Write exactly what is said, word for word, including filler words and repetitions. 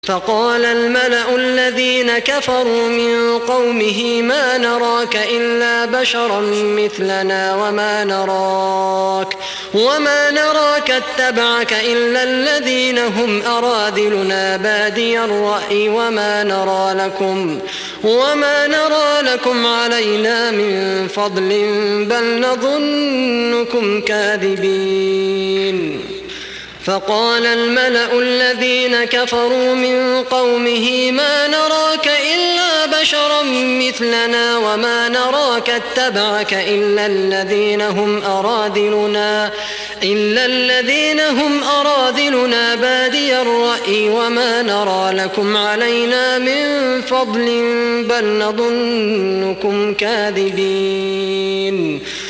فقال الملأ الذين كفروا من قومه ما نراك إلا بشرا مثلنا وما نراك, وما نراك اتبعك إلا الذين هم أراذلنا بادي الرأي وما نرى لكم, وما نرى لكم علينا من فضل بل نظنكم كاذبين. فقال الملأ الذين كفروا من قومه ما نراك إلا بشرا مثلنا وما نراك اتبعك إلا الذين هم أراذلنا, إلا الذين هم أراذلنا بادي الرأي وما نرى لكم علينا من فضل بل نظنكم كاذبين.